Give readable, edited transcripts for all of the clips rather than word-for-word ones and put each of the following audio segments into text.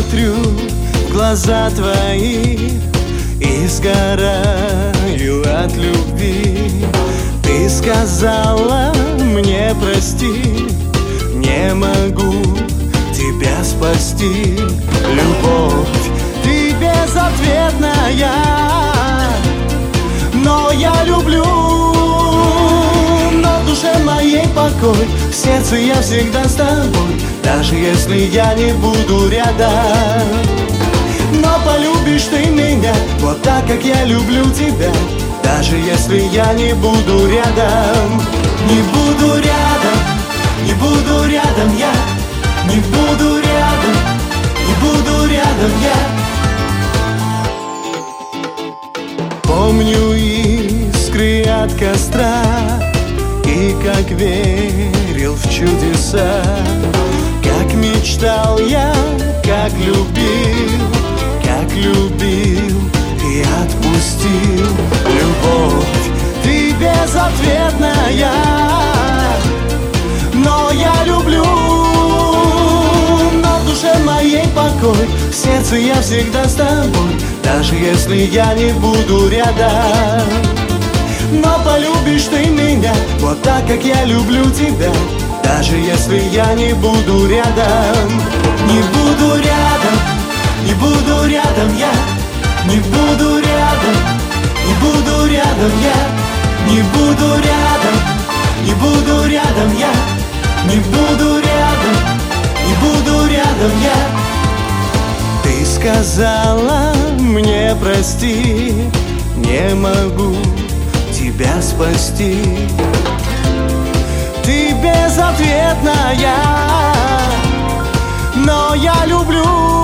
смотрю в глаза твои и сгораю от любви. Ты сказала мне прости, не могу тебя спасти. Любовь, ты безответная, но я люблю. Но в душе моей покой, в сердце я всегда с тобой, даже если я не буду рядом. Но полюбишь ты меня вот так, как я люблю тебя, даже если я не буду рядом. Не буду рядом, не буду рядом я, не буду рядом, не буду рядом я. Помню искры от костра и как верил в чудеса, как мечтал я, как любил и отпустил. Любовь, ты безответная, но я люблю. Но в душе моей покой, в сердце я всегда с тобой, даже если я не буду рядом. Но полюбишь ты меня вот так, как я люблю тебя, даже если я не буду рядом. Не буду рядом, не буду рядом я, не буду рядом, не буду рядом я, не буду рядом, не буду рядом я, не буду рядом, не буду рядом я. Ты сказала мне прости, не могу тебя спасти. Ты безответная, но я люблю.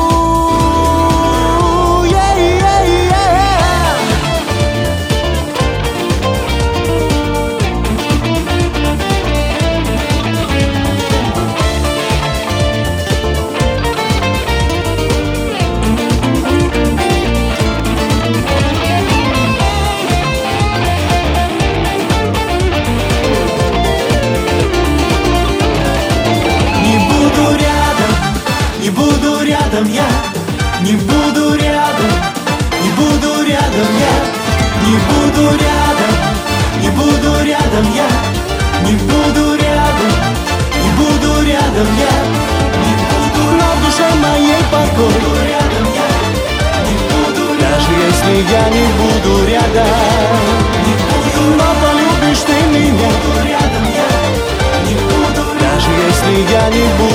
Не буду рядом я, не буду рядом, не буду рядом я, не буду рядом, не буду рядом я, не буду рядом, не буду рядом я, не буду. Но в душе моей покой, рядом я, не буду, даже если я не буду рядом. Не буду, но полюбишь ты меня, рядом я, не буду, даже если я не буду.